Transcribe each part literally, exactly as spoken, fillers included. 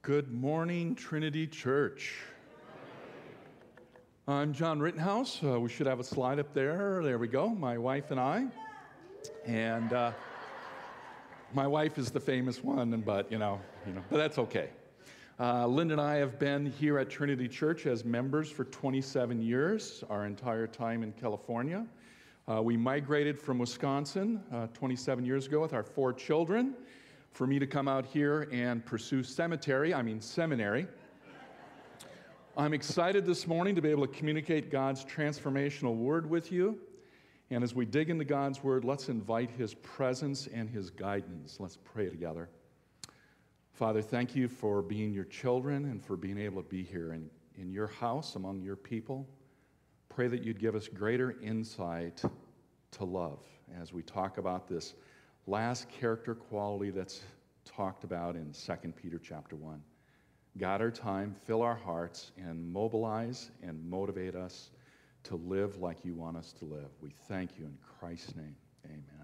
Good morning, Trinity Church. I'm John Rittenhouse. Uh, we should have a slide up there. There we go, my wife and I. And uh, my wife is the famous one, but you know, you know, but that's okay. Uh, Linda and I have been here at Trinity Church as members for twenty-seven years, our entire time in California. Uh, we migrated from Wisconsin uh, twenty-seven years ago with our four children for me to come out here and pursue cemetery, I mean seminary. I'm excited this morning to be able to communicate God's transformational word with you. And as we dig into God's word, let's invite his presence and his guidance. Let's pray together. Father, thank you for being your children and for being able to be here in, in your house among your people. Pray that you'd give us greater insight to love as we talk about this last character quality that's talked about in Second Peter chapter one. God, our time, fill our hearts and mobilize and motivate us to live like you want us to live. We thank you in Christ's name. Amen.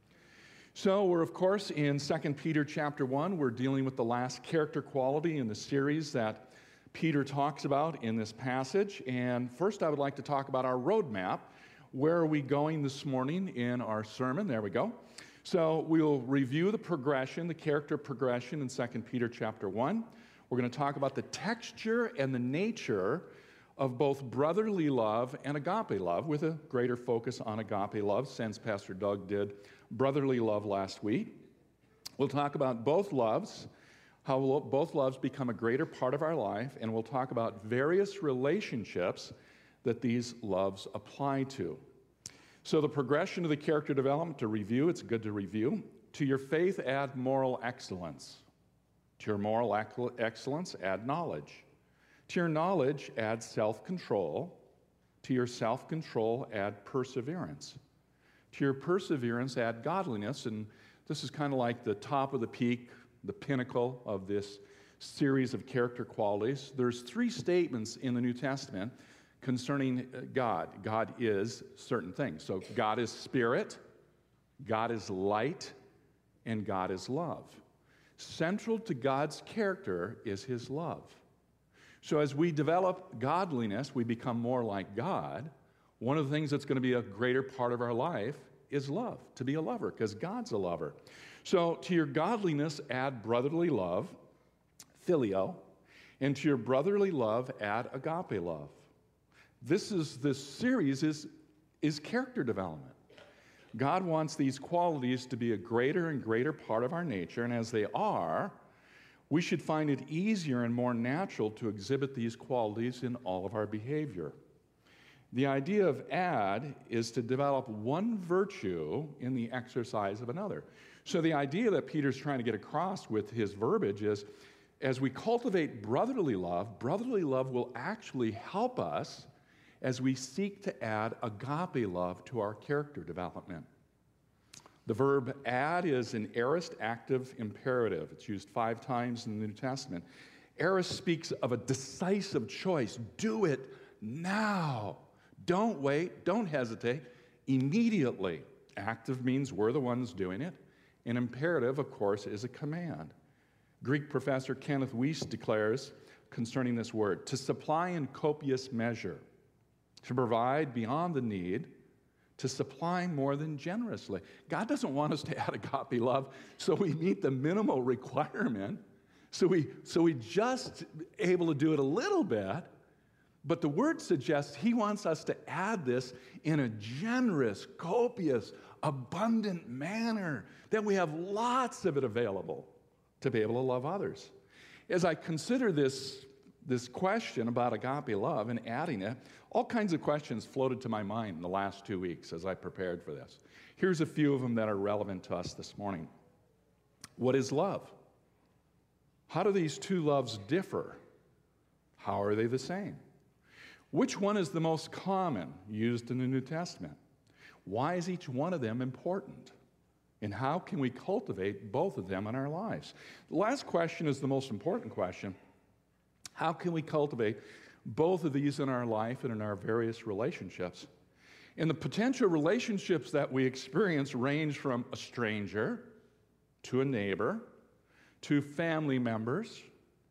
So we're, of course, in Second Peter chapter one. We're dealing with the last character quality in the series that Peter talks about in this passage. And first, I would like to talk about our roadmap. Where are we going this morning in our sermon? There we go. So we'll review the progression, the character progression in Second Peter chapter one. We're going to talk about the texture and the nature of both brotherly love and agape love, with a greater focus on agape love, since Pastor Doug did brotherly love last week. We'll talk about both loves, how both loves become a greater part of our life, and we'll talk about various relationships that these loves apply to. So the progression of the character development, to review, it's good to review. To your faith, add moral excellence. To your moral excellence, add knowledge. To your knowledge, add self-control. To your self-control, add perseverance. To your perseverance, add godliness. And this is kind of like the top of the peak, the pinnacle of this series of character qualities. There's three statements in the New Testament concerning God. God is certain things. So God is spirit, God is light, and God is love. Central to God's character is his love. So as we develop godliness, we become more like God. One of the things that's going to be a greater part of our life is love, to be a lover, because God's a lover. So to your godliness, add brotherly love, phileo, and to your brotherly love, add agape love. This is this series is, is character development. God wants these qualities to be a greater and greater part of our nature, and as they are, we should find it easier and more natural to exhibit these qualities in all of our behavior. The idea of add is to develop one virtue in the exercise of another. So the idea that Peter's trying to get across with his verbiage is, as we cultivate brotherly love, brotherly love will actually help us as we seek to add agape love to our character development. The verb add is an aorist active imperative. It's used five times in the New Testament. Aorist speaks of a decisive choice. Do it now. Don't wait. Don't hesitate. Immediately. Active means we're the ones doing it. An imperative, of course, is a command. Greek professor Kenneth Weiss declares concerning this word, to supply in copious measure, to provide beyond the need, to supply more than generously. God doesn't want us to add agape love so we meet the minimal requirement, so we, so we just able to do it a little bit, but the word suggests he wants us to add this in a generous, copious, abundant manner, that we have lots of it available to be able to love others. As I consider this This question about agape love and adding it, all kinds of questions floated to my mind in the last two weeks as I prepared for this. Here's a few of them that are relevant to us this morning. What is love? How do these two loves differ? How are they the same? Which one is the most common used in the New Testament? Why is each one of them important? And how can we cultivate both of them in our lives? The last question is the most important question. How can we cultivate both of these in our life and in our various relationships? And the potential relationships that we experience range from a stranger to a neighbor to family members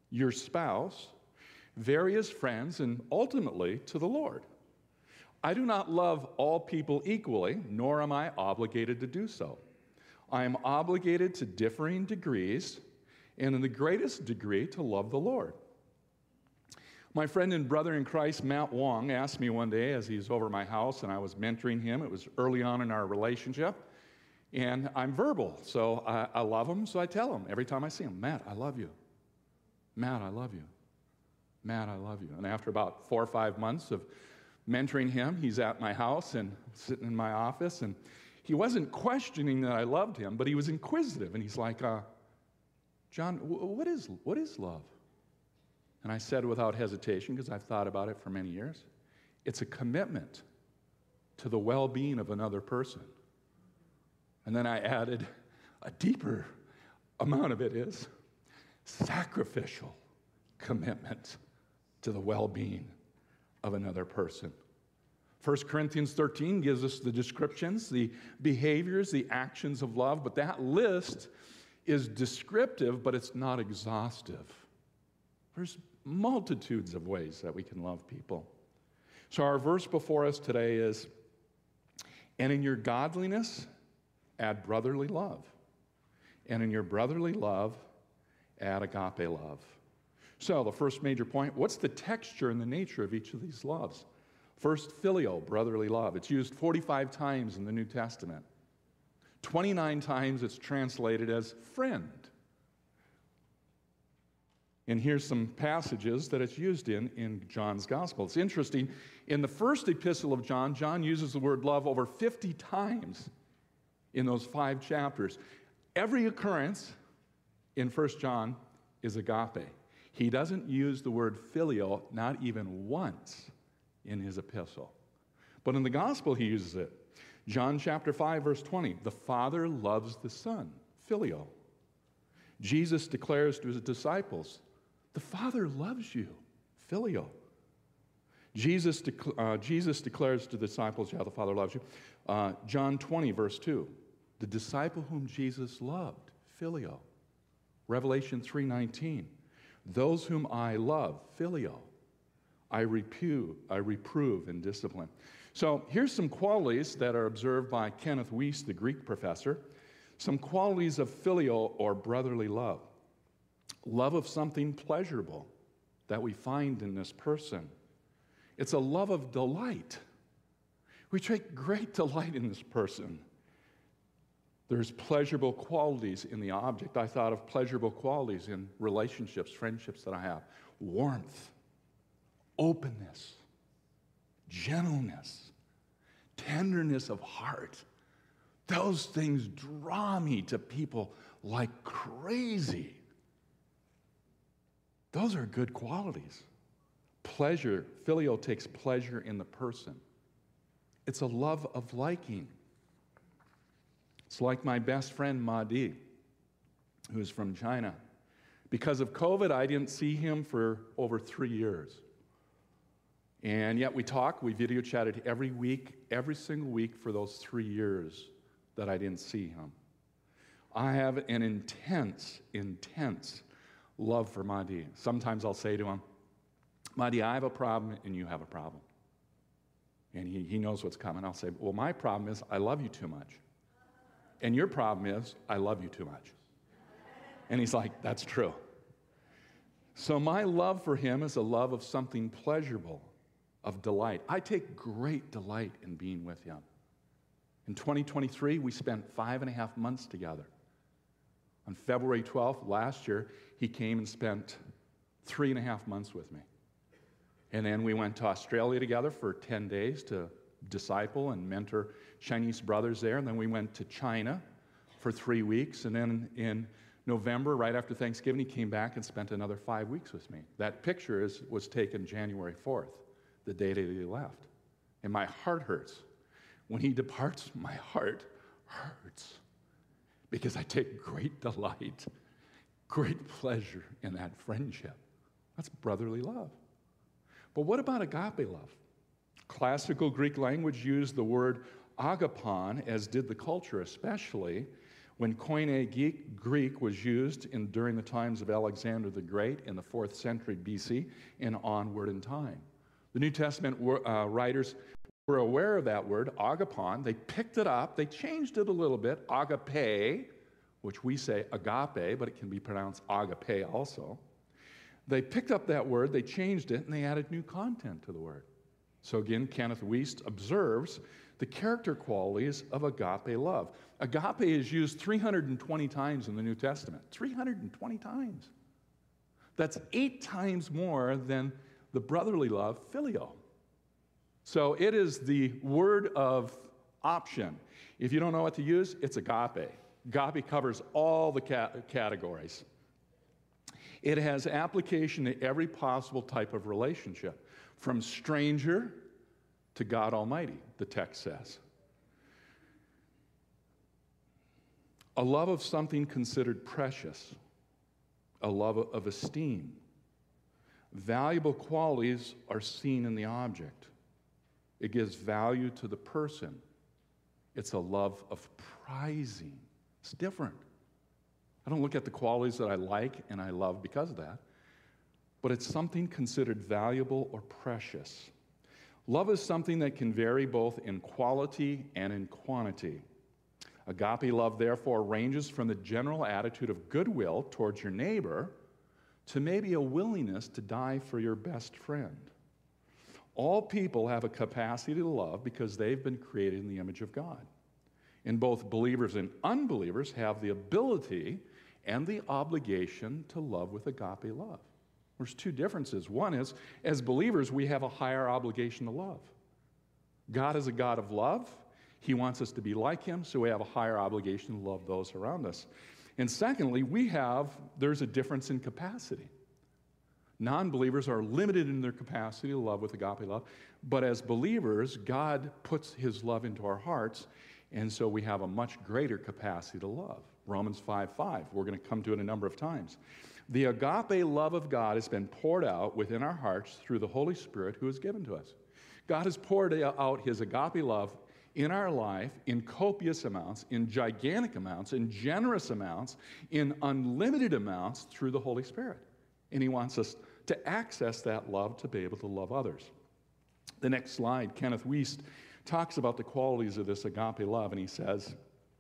your spouse, various friends, and ultimately to the Lord. I do not love all people equally, nor am I obligated to do so. I am obligated to differing degrees, and in the greatest degree to love the Lord. My friend and brother in Christ, Matt Wong, asked me one day as he was over my house and I was mentoring him. It was early on in our relationship, and I'm verbal, so I, I love him, so I tell him every time I see him, Matt, I love you. Matt, I love you. Matt, I love you. And after about four or five months of mentoring him, he's at my house and sitting in my office, and he wasn't questioning that I loved him, but he was inquisitive, and he's like, uh, John, what is, what is love? And I said without hesitation, because I've thought about it for many years, it's a commitment to the well-being of another person. And then I added, a deeper amount of it is sacrificial commitment to the well-being of another person. First Corinthians thirteen gives us the descriptions, the behaviors, the actions of love, but that list is descriptive, but it's not exhaustive. There's multitudes of ways that we can love people. So our verse before us today is, and in your godliness, add brotherly love. And in your brotherly love, add agape love. So the first major point, what's the texture and the nature of each of these loves? First, filial, brotherly love. It's used forty-five times in the New Testament. twenty-nine times it's translated as friend. And here's some passages that it's used in in John's Gospel. It's interesting. In the first epistle of John, John uses the word love over fifty times in those five chapters. Every occurrence in First John is agape. He doesn't use the word filial, not even once in his epistle. But in the Gospel, he uses it. John chapter five, verse twenty, the Father loves the Son, filial. Jesus declares to his disciples, the Father loves you, filial. Jesus, dec- uh, Jesus declares to the disciples, yeah, the Father loves you. Uh, John twenty, verse two, the disciple whom Jesus loved, filial. Revelation three nineteen, those whom I love, filial. I reprove, I reprove and discipline. So here's some qualities that are observed by Kenneth Weiss, the Greek professor. Some qualities of filial or brotherly love. Love of something pleasurable that we find in this person. It's a love of delight. We take great delight in this person. There's pleasurable qualities in the object. I thought of pleasurable qualities in relationships, friendships that I have. Warmth, openness, gentleness, tenderness of heart. Those things draw me to people like crazy. Those are good qualities. Pleasure, filial takes pleasure in the person. It's a love of liking. It's like my best friend, Mahdi, who's from China. Because of COVID, I didn't see him for over three years. And yet we talk, we video chatted every week, every single week for those three years that I didn't see him. I have an intense, intense love for Mahdi. Sometimes I'll say to him, Mahdi, I have a problem and you have a problem. And he, he knows what's coming. I'll say, well, my problem is I love you too much. And your problem is I love you too much. And he's like, that's true. So my love for him is a love of something pleasurable, of delight. I take great delight in being with him. In twenty twenty-three, we spent five and a half months together. On February twelfth last year, he came and spent three and a half months with me. And then we went to Australia together for ten days to disciple and mentor Chinese brothers there. And then we went to China for three weeks. And then in November, right after Thanksgiving, he came back and spent another five weeks with me. That picture is, was taken January fourth, the day that he left. And my heart hurts. When he departs, my heart hurts because I take great delight, great pleasure in that friendship. That's brotherly love. But what about agape love? Classical Greek language used the word agapon, as did the culture especially, When Koine Greek was used in, during the times of Alexander the Great in the fourth century B C and onward in time. The New Testament uh, writers were aware of that word, agapon. They picked it up. They changed it a little bit, agape, which we say agape, but it can be pronounced agape also. They picked up that word, they changed it, and they added new content to the word. So again, Kenneth Wuest observes the character qualities of agape love. Agape is used three hundred twenty times in the New Testament. three hundred twenty times. That's eight times more than the brotherly love, phileo. So it is the word of option. If you don't know what to use, it's agape. Agape covers all the cat- categories. It has application to every possible type of relationship, from stranger to God Almighty, the text says. A love of something considered precious, a love of esteem. Valuable qualities are seen in the object. It gives value to the person. It's a love of prizing. It's different. I don't look at the qualities that I like and I love because of that, but it's something considered valuable or precious. Love is something that can vary both in quality and in quantity. Agape love, therefore, ranges from the general attitude of goodwill towards your neighbor to maybe a willingness to die for your best friend. All people have a capacity to love because they've been created in the image of God. And both believers and unbelievers have the ability and the obligation to love with agape love. There's two differences. One is, as believers, we have a higher obligation to love. God is a God of love. He wants us to be like him, so we have a higher obligation to love those around us. And secondly, we have, there's a difference in capacity. Non-believers are limited in their capacity to love with agape love, but as believers, God puts his love into our hearts, and so we have a much greater capacity to love. Romans five five, we're going to come to it a number of times. The agape love of God has been poured out within our hearts through the Holy Spirit who is given to us. God has poured out his agape love in our life in copious amounts, in gigantic amounts, in generous amounts, in unlimited amounts through the Holy Spirit. And he wants us to access that love to be able to love others. The next slide, Kenneth Wuest talks about the qualities of this agape love, and he says,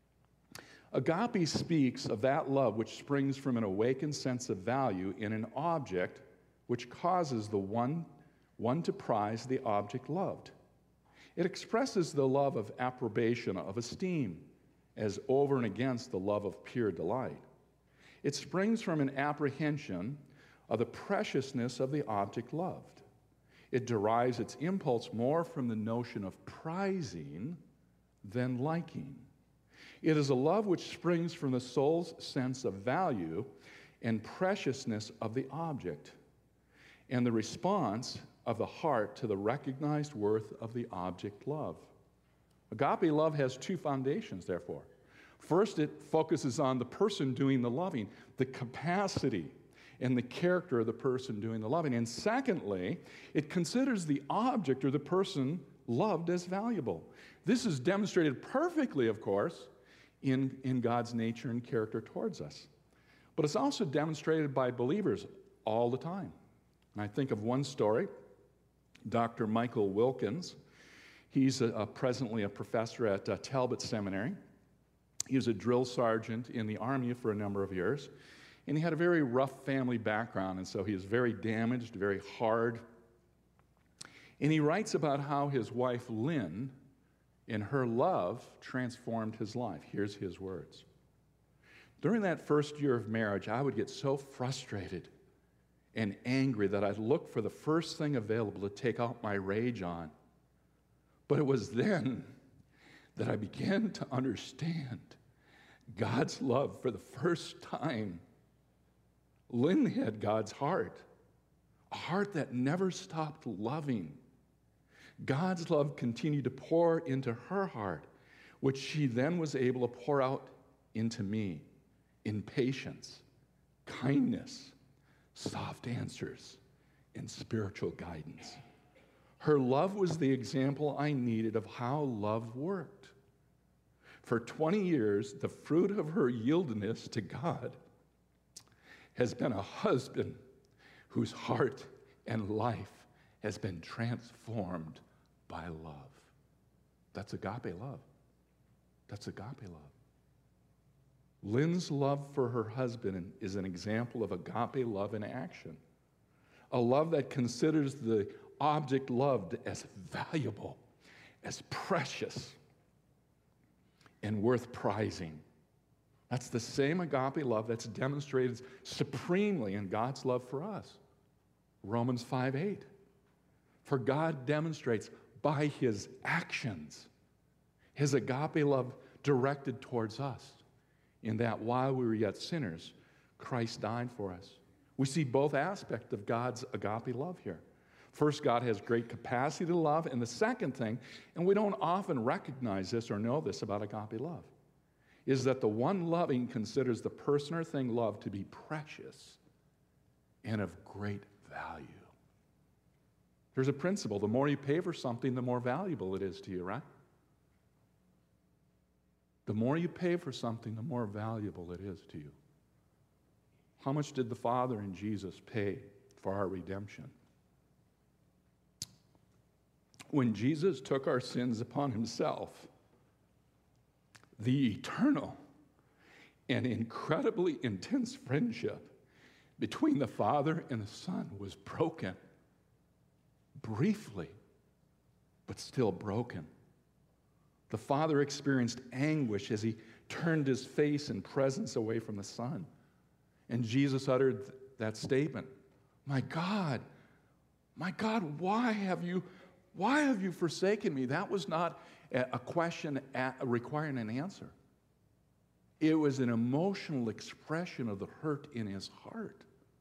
agape speaks of that love which springs from an awakened sense of value in an object which causes the one, one to prize the object loved. It expresses the love of approbation, of esteem, as over and against the love of pure delight. It springs from an apprehension of the preciousness of the object loved. It derives its impulse more from the notion of prizing than liking. It is a love which springs from the soul's sense of value and preciousness of the object, and the response of the heart to the recognized worth of the object loved. Agape love has two foundations, therefore. First, it focuses on the person doing the loving, the capacity and the character of the person doing the loving. And secondly, it considers the object or the person loved as valuable. This is demonstrated perfectly, of course, in, in God's nature and character towards us. But it's also demonstrated by believers all the time. And I think of one story, Doctor Michael Wilkins. He's a, a, presently a professor at uh, Talbot Seminary. He was a drill sergeant in the Army for a number of years. And he had a very rough family background, and so he was very damaged, very hard. And he writes about how his wife, Lynn, in her love, transformed his life. Here's his words. During that first year of marriage, I would get so frustrated and angry that I'd look for the first thing available to take out my rage on. But it was then that I began to understand God's love for the first time. Lynn had God's heart, a heart that never stopped loving. God's love continued to pour into her heart, which she then was able to pour out into me in patience, kindness, soft answers, and spiritual guidance. Her love was the example I needed of how love worked. For twenty years, the fruit of her yieldedness to God has been a husband whose heart and life has been transformed by love. That's agape love. That's agape love. Lynn's love for her husband is an example of agape love in action. A love that considers the object loved as valuable, as precious, and worth prizing. That's the same agape love that's demonstrated supremely in God's love for us. Romans five eight. For God demonstrates by his actions his agape love directed towards us, in that while we were yet sinners, Christ died for us. We see both aspects of God's agape love here. First, God has great capacity to love, and the second thing, and we don't often recognize this or know this about agape love, is that the one loving considers the person or thing loved to be precious and of great value. There's a principle. The more you pay for something, the more valuable it is to you, right? The more you pay for something, the more valuable it is to you. How much did the Father in Jesus pay for our redemption? When Jesus took our sins upon himself, the eternal and incredibly intense friendship between the Father and the Son was broken. Briefly, but still broken. The Father experienced anguish as he turned his face and presence away from the Son. And Jesus uttered that statement, "My God, my God, why have you, why have you forsaken me?" That was not a question requiring an answer. It was an emotional expression of the hurt in his heart.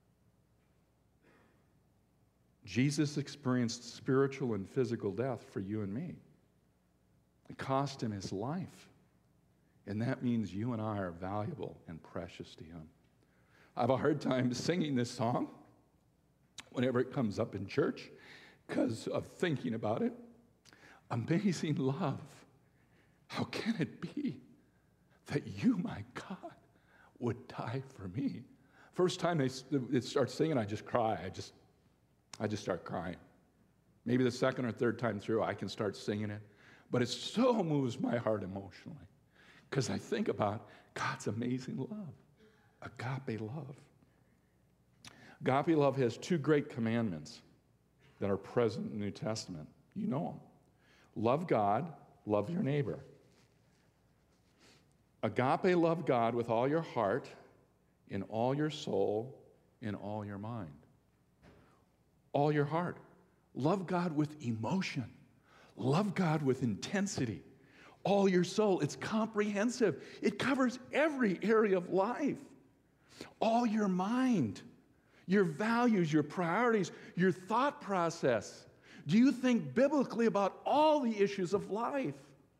Jesus experienced spiritual and physical death for you and me. It cost him his life. And that means you and I are valuable and precious to him. I have a hard time singing this song whenever it comes up in church because of thinking about it. Amazing love. How can it be that you, my God, would die for me? First time they, they start singing, I just cry. I just I just start crying. Maybe the second or third time through, I can start singing it. But it so moves my heart emotionally because I think about God's amazing love, agape love. Agape love has two great commandments that are present in the New Testament. You know them. Love God, love your neighbor. Agape, love God with all your heart, in all your soul, in all your mind. All your heart. Love God with emotion. Love God with intensity. All your soul. It's comprehensive. It covers every area of life. All your mind. Your values, your priorities, your thought process. Do you think biblically about all the issues of life?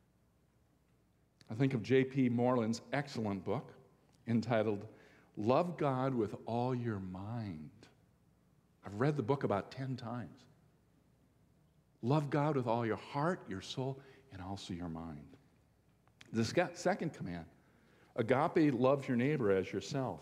I think of J P Moreland's excellent book entitled, Love God with All Your Mind. I've read the book about ten times. Love God with all your heart, your soul, and also your mind. The second command, agape loves your neighbor as yourself.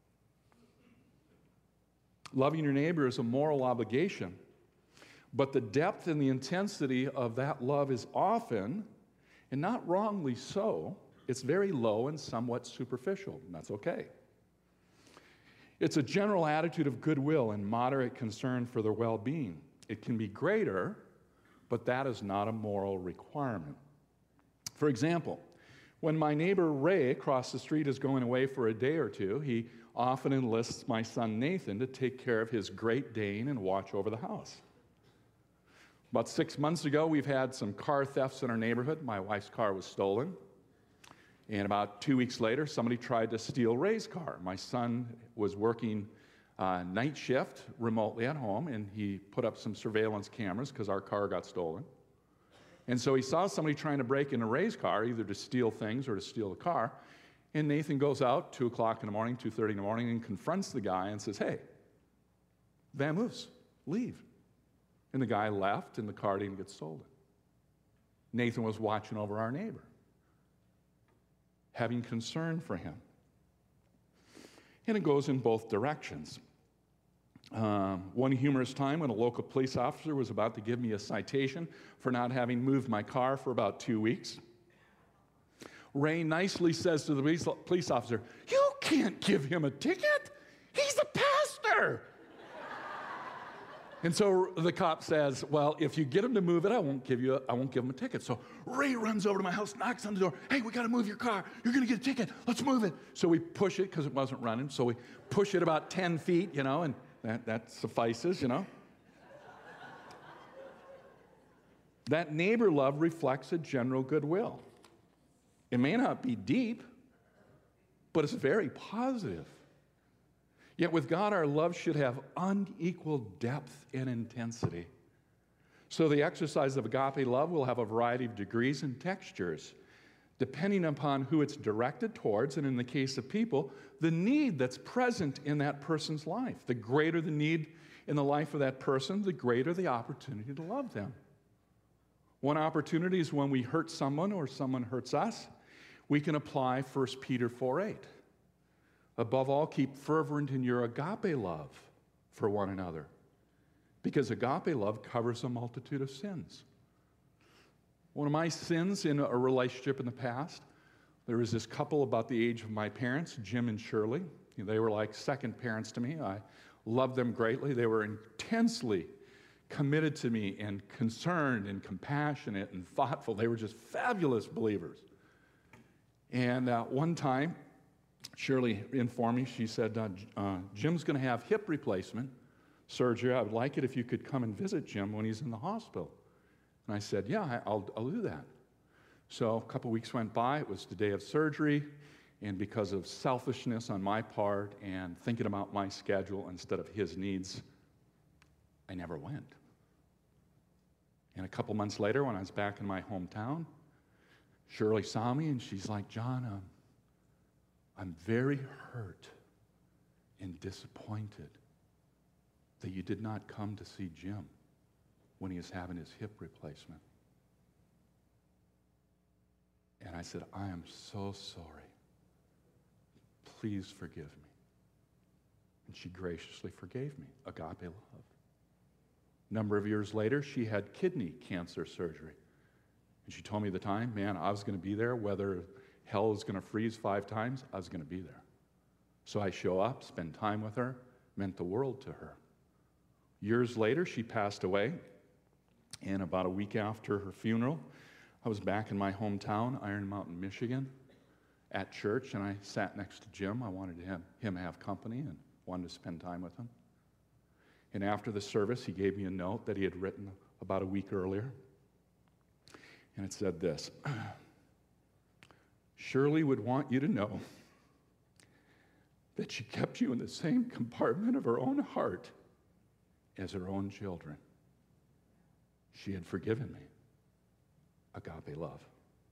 Loving your neighbor is a moral obligation, but the depth and the intensity of that love is often, and not wrongly so, it's very low and somewhat superficial, and that's okay. It's a general attitude of goodwill and moderate concern for their well-being. It can be greater, but that is not a moral requirement. For example, when my neighbor Ray across the street is going away for a day or two, he often enlists my son Nathan to take care of his Great Dane and watch over the house. About six months ago, we've had some car thefts in our neighborhood. My wife's car was stolen. And about two weeks later, somebody tried to steal Ray's car. My son was working uh, night shift remotely at home, and he put up some surveillance cameras because our car got stolen. And so he saw somebody trying to break into Ray's car, either to steal things or to steal the car. And Nathan goes out, two o'clock in the morning, two thirty in the morning, and confronts the guy and says, "Hey, vamoose, leave." And the guy left, and the car didn't get stolen. Nathan was watching over our neighbor. having concern for him. And it goes in both directions. Um, one humorous time when a local police officer was about to give me a citation for not having moved my car for about two weeks, Ray nicely says to the police, police officer, "You can't give him a ticket. He's a pastor." And so the cop says, "Well, if you get him to move it, I won't give you a, I won't give him a ticket." So Ray runs over to my house, knocks on the door. "Hey, we got to move your car. You're going to get a ticket. Let's move it." So we push it because it wasn't running. So we push it about ten feet, you know, and that, that suffices, you know. That neighbor love reflects a general goodwill. It may not be deep, but it's very positive. Yet with God, our love should have unequaled depth and intensity. So the exercise of agape love will have a variety of degrees and textures, depending upon who it's directed towards, and in the case of people, the need that's present in that person's life. The greater the need in the life of that person, the greater the opportunity to love them. One opportunity is when we hurt someone or someone hurts us. We can apply First Peter four eight. Above all, keep fervent in your agape love for one another, because agape love covers a multitude of sins. One of my sins in a relationship in the past, there was this couple about the age of my parents, Jim and Shirley. They were like second parents to me. I loved them greatly. They were intensely committed to me and concerned and compassionate and thoughtful. They were just fabulous believers. And uh, one time, Shirley informed me, she said, uh, uh, Jim's going to have hip replacement surgery. I would like it if you could come and visit Jim when he's in the hospital. And I said, yeah, I'll, I'll do that. So a couple weeks went by. It was the day of surgery. And because of selfishness on my part and thinking about my schedule instead of his needs, I never went. And a couple months later, when I was back in my hometown, Shirley saw me and she's like, John, um, I'm very hurt and disappointed that you did not come to see Jim when he was having his hip replacement. And I said, I am so sorry. Please forgive me. And she graciously forgave me. Agape love. A number of years later, she had kidney cancer surgery. And she told me at the time, man, I was going to be there. Whether hell was going to freeze five times, I was going to be there. So I show up, spend time with her, meant the world to her. Years later, she passed away. And about a week after her funeral, I was back in my hometown, Iron Mountain, Michigan, at church, and I sat next to Jim. I wanted him, him to have company and wanted to spend time with him. And after the service, he gave me a note that he had written about a week earlier. And it said this, Shirley would want you to know that she kept you in the same compartment of her own heart as her own children. She had forgiven me. Agape love.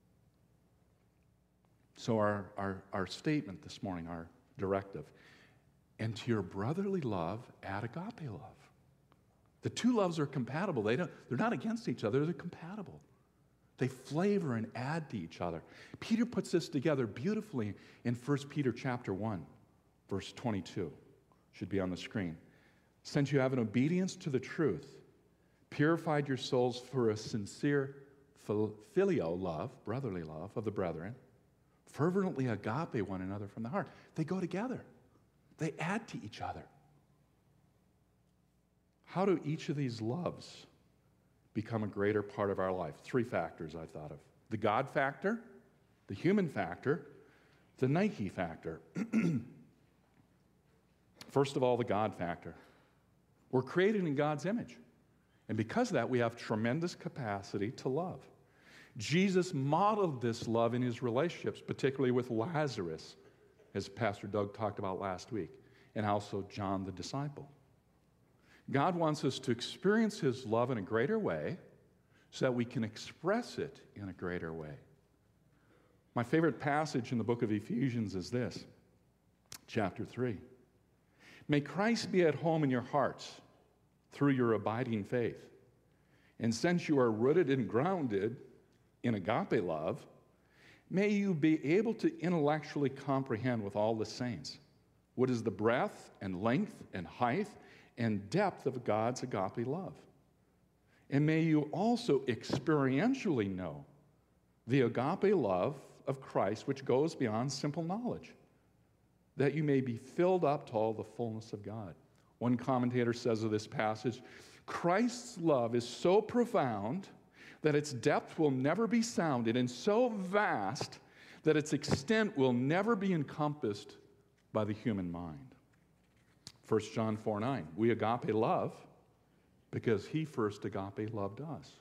So our, our, our statement this morning, our directive, and to your brotherly love, add agape love. The two loves are compatible. They don't, they're not against each other. They're compatible. They flavor and add to each other. Peter puts this together beautifully in First Peter chapter one, verse twenty-two. Should be on the screen. Since you have an obedience to the truth, purified your souls for a sincere filial love, brotherly love of the brethren, fervently agape one another from the heart. They go together. They add to each other. How do each of these loves become a greater part of our life? Three factors I thought of. The God factor, the human factor, the Nike factor. First of all, the God factor. We're created in God's image. And because of that, we have tremendous capacity to love. Jesus modeled this love in his relationships, particularly with Lazarus, as Pastor Doug talked about last week, and also John the disciple. God wants us to experience his love in a greater way so that we can express it in a greater way. My favorite passage in the book of Ephesians is this, chapter three. May Christ be at home in your hearts through your abiding faith. And since you are rooted and grounded in agape love, May you be able to intellectually comprehend with all the saints what is the breadth and length and height and depth of God's agape love. And may you also experientially know the agape love of Christ, which goes beyond simple knowledge, that you may be filled up to all the fullness of God. One commentator says of this passage, Christ's love is so profound that its depth will never be sounded, and so vast that its extent will never be encompassed by the human mind. First John four nine, we agape love because he first agape loved us.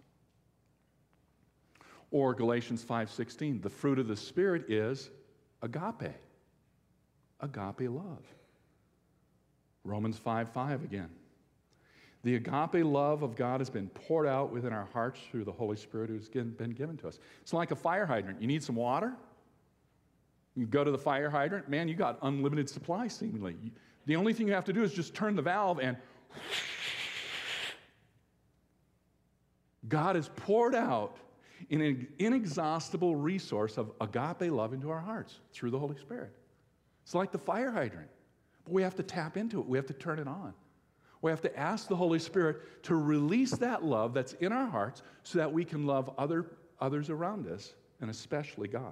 Or Galatians five sixteen, the fruit of the Spirit is agape, agape love. Romans five five again. The agape love of God has been poured out within our hearts through the Holy Spirit who's been given to us. It's like a fire hydrant. You need some water? You go to the fire hydrant, man, you got unlimited supply seemingly. The only thing you have to do is just turn the valve and God has poured out an inexhaustible resource of agape love into our hearts through the Holy Spirit. It's like the fire hydrant, but we have to tap into it. We have to turn it on. We have to ask the Holy Spirit to release that love that's in our hearts so that we can love other, others around us, and especially God.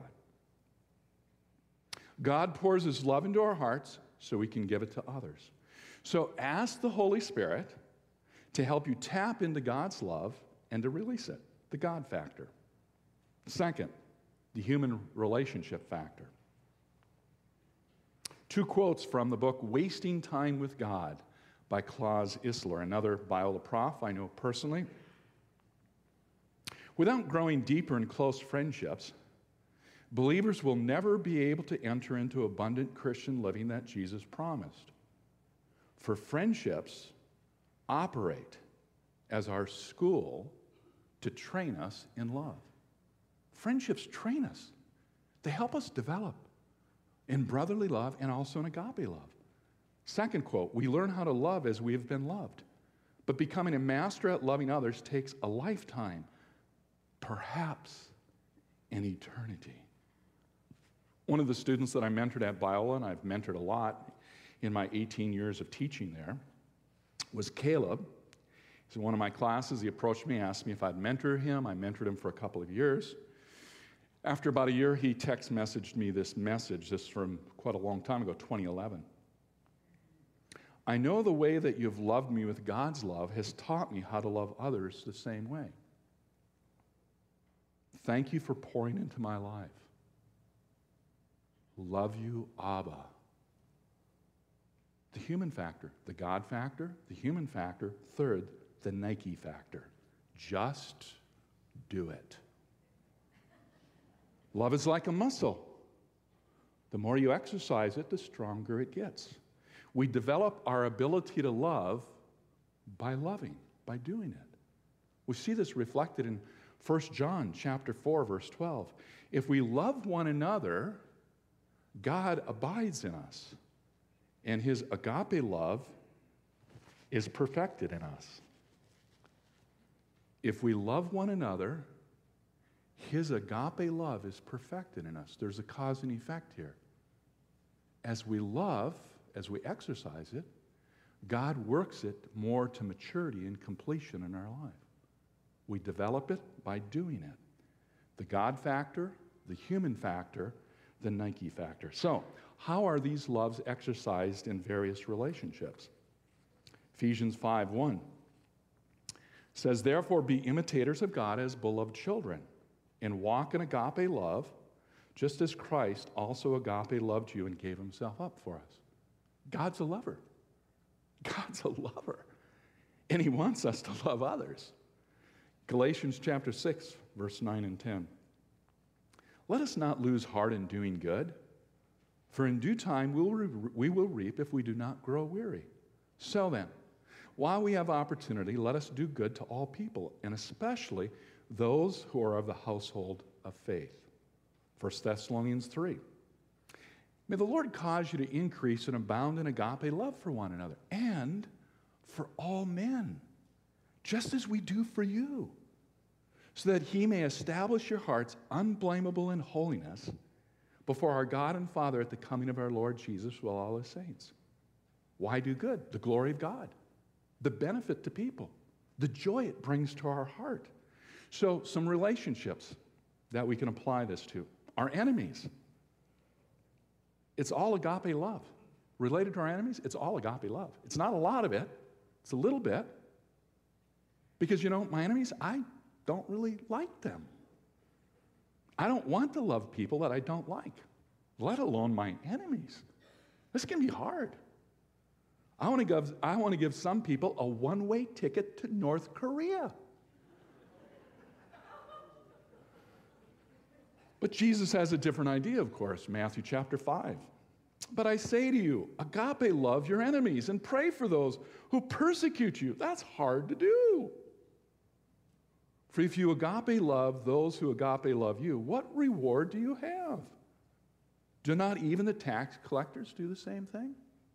God pours his love into our hearts so we can give it to others. So ask the Holy Spirit to help you tap into God's love and to release it, the God factor. Second, the human relationship factor. Two quotes from the book Wasting Time with God by Klaus Isler, another Biola prof I know personally. Without growing deeper in close friendships, believers will never be able to enter into abundant Christian living that Jesus promised. For friendships operate as our school to train us in love. Friendships train us. They help us develop in brotherly love and also in agape love. Second quote, we learn how to love as we have been loved. But becoming a master at loving others takes a lifetime, perhaps an eternity. One of the students that I mentored at Biola, and I've mentored a lot in my eighteen years of teaching there, was Caleb. He's in one of my classes. He approached me, asked me if I'd mentor him. I mentored him for a couple of years. After about a year, he text messaged me this message. This is from quite a long time ago, twenty eleven. I know the way that you've loved me with God's love has taught me how to love others the same way. Thank you for pouring into my life. Love you, Abba. The human factor, the God factor, the human factor. Third, the Nike factor. Just do it. Love is like a muscle. The more you exercise it, the stronger it gets. We develop our ability to love by loving, by doing it. We see this reflected in First John chapter four, verse twelve. If we love one another, God abides in us, and his agape love is perfected in us. If we love one another, his agape love is perfected in us. There's a cause and effect here. As we love, as we exercise it, God works it more to maturity and completion in our life. We develop it by doing it. The God factor, the human factor, the Nike factor. So, how are these loves exercised in various relationships? Ephesians five one says, therefore be imitators of God as beloved children, and walk in agape love, just as Christ also agape loved you and gave himself up for us. God's a lover. God's a lover. And he wants us to love others. Galatians chapter six, verse nine and ten. Let us not lose heart in doing good, for in due time we will, re- we will reap if we do not grow weary. So then, while we have opportunity, let us do good to all people, and especially those who are of the household of faith. First Thessalonians three. May the Lord cause you to increase and abound in agape love for one another and for all men, just as we do for you, so that he may establish your hearts unblameable in holiness before our God and Father at the coming of our Lord Jesus with all his saints. Why do good? The glory of God, the benefit to people, the joy it brings to our heart. So some relationships that we can apply this to. Our enemies. It's all agape love. Related to our enemies, it's all agape love. It's not a lot of it. It's a little bit. Because, you know, my enemies, I don't really like them. I don't want to love people that I don't like, let alone my enemies. This can be hard. I want to give, I want to give some people a one-way ticket to North Korea. But Jesus has a different idea, of course, Matthew chapter five. But I say to you, agape love your enemies and pray for those who persecute you. That's hard to do. For if you agape love those who agape love you, what reward do you have? Do not even the tax collectors do the same thing?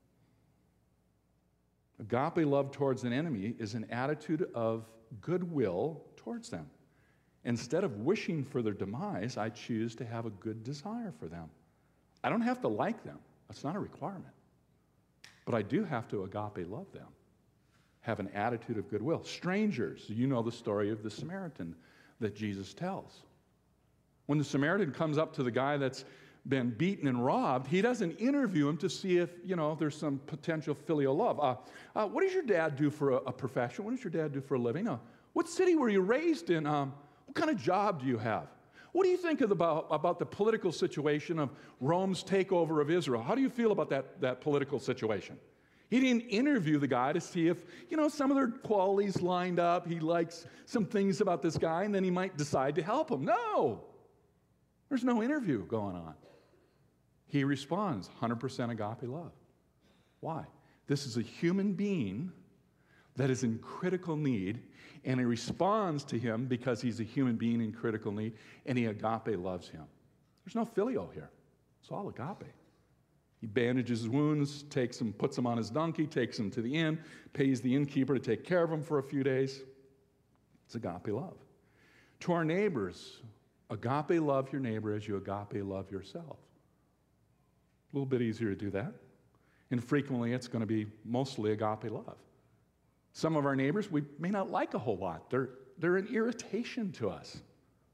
Agape love towards an enemy is an attitude of goodwill towards them. Instead of wishing for their demise, I choose to have a good desire for them. I don't have to like them. That's not a requirement. But I do have to agape love them. Have an attitude of goodwill. Strangers, you know the story of the Samaritan that Jesus tells. When the Samaritan comes up to the guy that's been beaten and robbed, he doesn't interview him to see if, you know, there's some potential filial love. Uh, uh, what does your dad do for a, a profession? What does your dad do for a living? Uh, what city were you raised in? Um, what kind of job do you have? What do you think of the, about, about the political situation of Rome's takeover of Israel? How do you feel about that, that political situation? He didn't interview the guy to see if, you know, some of their qualities lined up. He likes some things about this guy, and then he might decide to help him. No! There's no interview going on. He responds, one hundred percent agape love. Why? This is a human being that is in critical need, and he responds to him because he's a human being in critical need, and he agape loves him. There's no filial here. It's all agape. He bandages his wounds, takes him, puts him on his donkey, takes him to the inn, pays the innkeeper to take care of him for a few days. It's agape love. To our neighbors, agape love your neighbor as you agape love yourself. A little bit easier to do that. And frequently, it's going to be mostly agape love. Some of our neighbors we may not like a whole lot. They're, they're an irritation to us.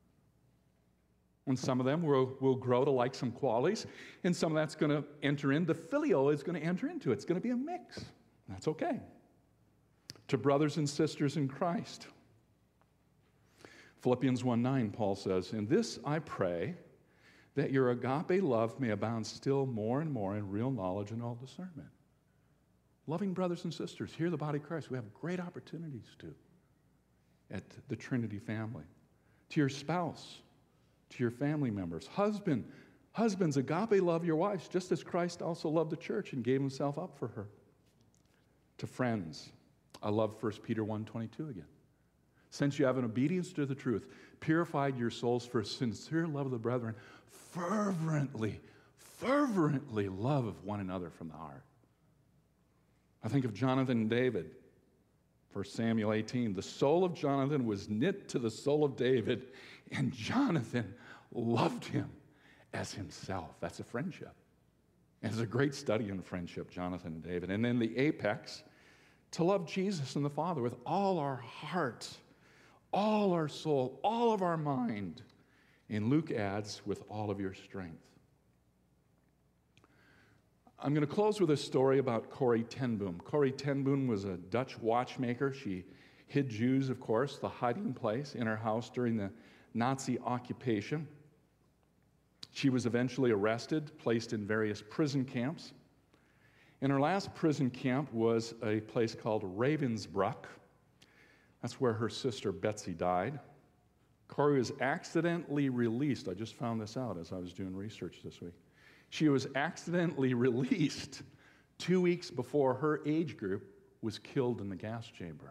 And some of them will, will grow to like some qualities, and some of that's going to enter in. The filial is going to enter into it. It's going to be a mix. That's okay. To brothers and sisters in Christ. Philippians one nine, Paul says, "In this I pray, that your agape love may abound still more and more in real knowledge and all discernment." Loving brothers and sisters, here the body of Christ, we have great opportunities to at the Trinity family. To your spouse, to your family members. Husband, husbands, agape love your wives, just as Christ also loved the church and gave himself up for her. To friends, I love First Peter one twenty-two again. Since you have an obedience to the truth, purified your souls for sincere love of the brethren, fervently, fervently love one another from the heart. I think of Jonathan and David. First Samuel eighteen, the soul of Jonathan was knit to the soul of David, and Jonathan loved him as himself. That's a friendship. And it's a great study in friendship, Jonathan and David. And then the apex, to love Jesus and the Father with all our heart, all our soul, all of our mind. And Luke adds, with all of your strength. I'm going to close with a story about Corrie ten Boom. Corrie ten Boom was a Dutch watchmaker. She hid Jews, of course, the hiding place in her house during the Nazi occupation. She was eventually arrested, placed in various prison camps. And her last prison camp was a place called Ravensbrück. That's where her sister Betsy died. Corrie was accidentally released. I just found this out as I was doing research this week. She was accidentally released two weeks before her age group was killed in the gas chamber.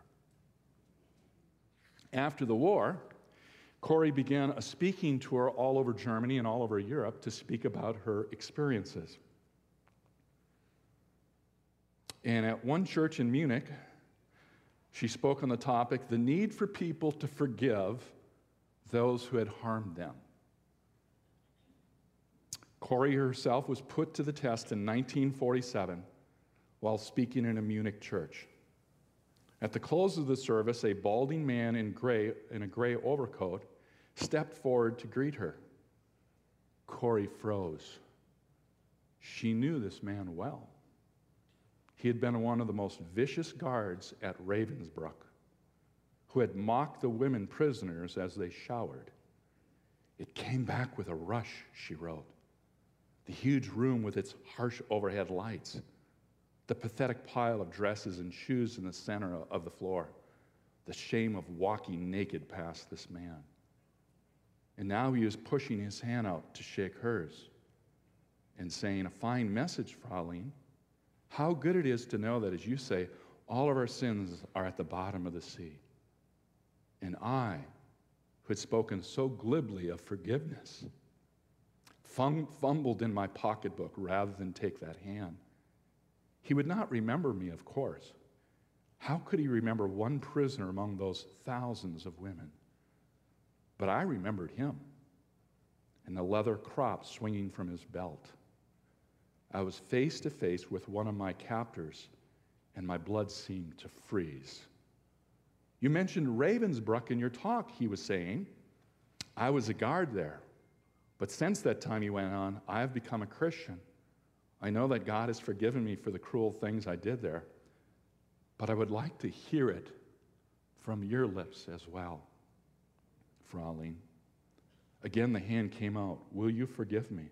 After the war, Corrie began a speaking tour all over Germany and all over Europe to speak about her experiences. And at one church in Munich, she spoke on the topic, the need for people to forgive those who had harmed them. Corrie herself was put to the test in nineteen forty-seven while speaking in a Munich church. At the close of the service, a balding man in gray in a gray overcoat stepped forward to greet her. Corrie froze. She knew this man well. He had been one of the most vicious guards at Ravensbrück, who had mocked the women prisoners as they showered. It came back with a rush, she wrote. The huge room with its harsh overhead lights, the pathetic pile of dresses and shoes in the center of the floor, the shame of walking naked past this man. And now he was pushing his hand out to shake hers and saying, "A fine message, Fraulein. How good it is to know that, as you say, all of our sins are at the bottom of the sea. And I, who had spoken so glibly of forgiveness, fum- fumbled in my pocketbook rather than take that hand. He would not remember me, of course. How could he remember one prisoner among those thousands of women? But I remembered him, and the leather crop swinging from his belt. I was face to face with one of my captors, and my blood seemed to freeze. You mentioned Ravensbrück in your talk," he was saying. "I was a guard there. But since that time," he went on, "I have become a Christian. I know that God has forgiven me for the cruel things I did there, but I would like to hear it from your lips as well, Fraulein." Again, the hand came out. "Will you forgive me?"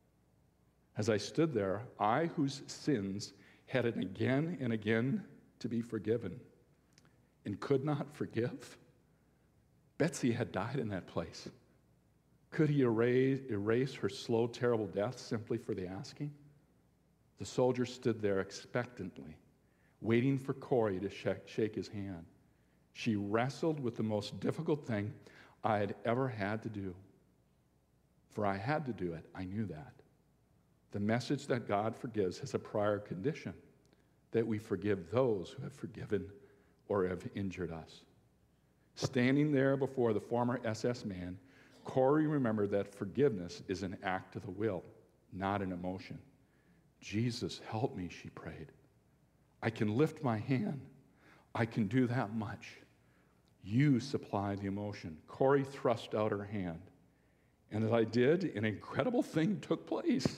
As I stood there, I, whose sins had it again and again to be forgiven, and could not forgive. Betsy had died in that place. Could he erase, erase her slow, terrible death simply for the asking? The soldier stood there expectantly, waiting for Corrie to shake, shake his hand. She wrestled with the most difficult thing I had ever had to do. For I had to do it, I knew that. The message that God forgives has a prior condition, that we forgive those who have forgiven or have injured us. Standing there before the former S S man, Corrie remembered that forgiveness is an act of the will, not an emotion. "Jesus, help me," she prayed. "I can lift my hand. I can do that much. You supply the emotion." Corrie thrust out her hand, and as I did, an incredible thing took place.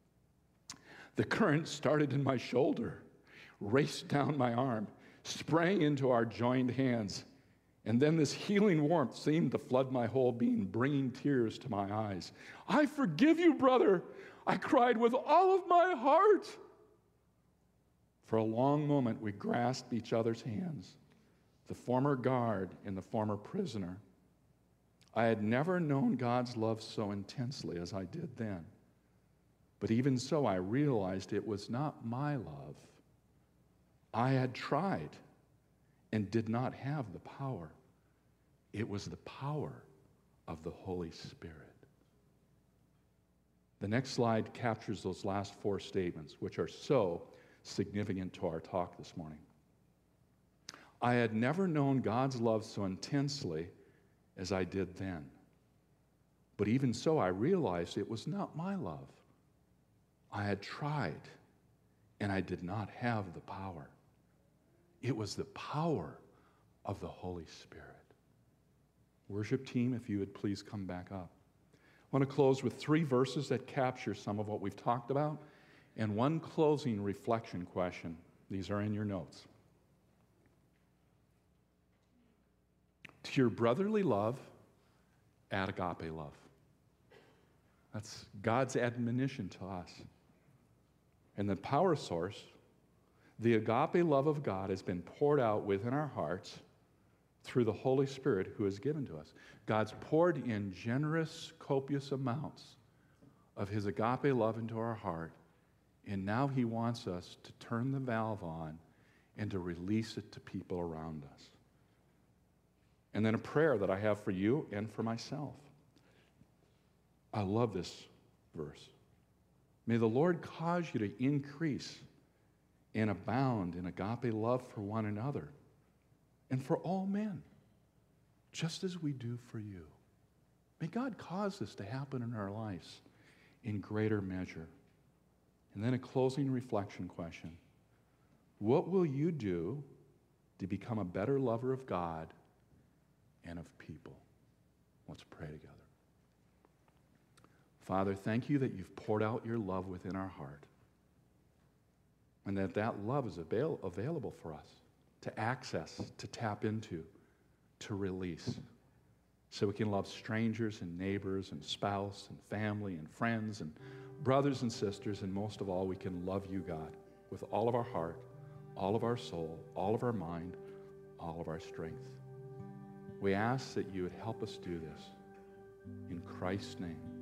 The current started in my shoulder, raced down my arm, sprang into our joined hands, and then this healing warmth seemed to flood my whole being, bringing tears to my eyes. "I forgive you, brother," I cried with all of my heart. For a long moment, we grasped each other's hands, the former guard and the former prisoner. I had never known God's love so intensely as I did then. But even so, I realized it was not my love. I had tried and did not have the power. It was the power of the Holy Spirit. The next slide captures those last four statements, which are so significant to our talk this morning. I had never known God's love so intensely as I did then. But even so, I realized it was not my love. I had tried, and I did not have the power. It was the power of the Holy Spirit. Worship team, if you would please come back up. I want to close with three verses that capture some of what we've talked about, and one closing reflection question. These are in your notes. To your brotherly love, add agape love. That's God's admonition to us. And the power source, the agape love of God, has been poured out within our hearts through the Holy Spirit who is given to us. God's poured in generous, copious amounts of his agape love into our heart, and now he wants us to turn the valve on and to release it to people around us. And then a prayer that I have for you and for myself. I love this verse. May the Lord cause you to increase and abound in agape love for one another and for all men, just as we do for you. May God cause this to happen in our lives in greater measure. And then a closing reflection question. What will you do to become a better lover of God and of people? Let's pray together. Father, thank you that you've poured out your love within our heart, and that that love is avail- available for us to access, to tap into, to release, so we can love strangers and neighbors and spouse and family and friends and brothers and sisters, and most of all, we can love you, God, with all of our heart, all of our soul, all of our mind, all of our strength. We ask that you would help us do this. In Christ's name.